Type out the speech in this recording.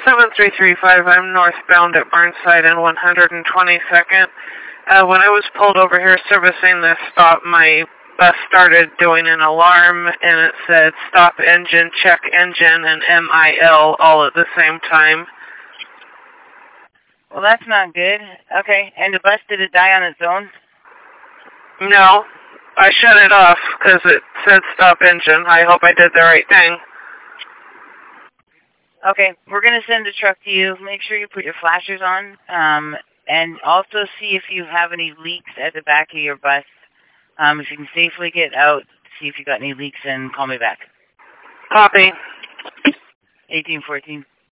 7335, I'm northbound at Burnside and 122nd. When I was pulled over here servicing this stop, my bus started doing an alarm, and it said stop engine, check engine, and MIL all at the same time. Well, that's not good. Okay, and the bus, did it die on its own? No, I shut it off because it said stop engine. I hope I did the right thing. Okay, we're going to send a truck to you. Make sure you put your flashers on, and also see if you have any leaks at the back of your bus. If you can safely get out, see if you got any leaks, and call me back. Copy. 1814.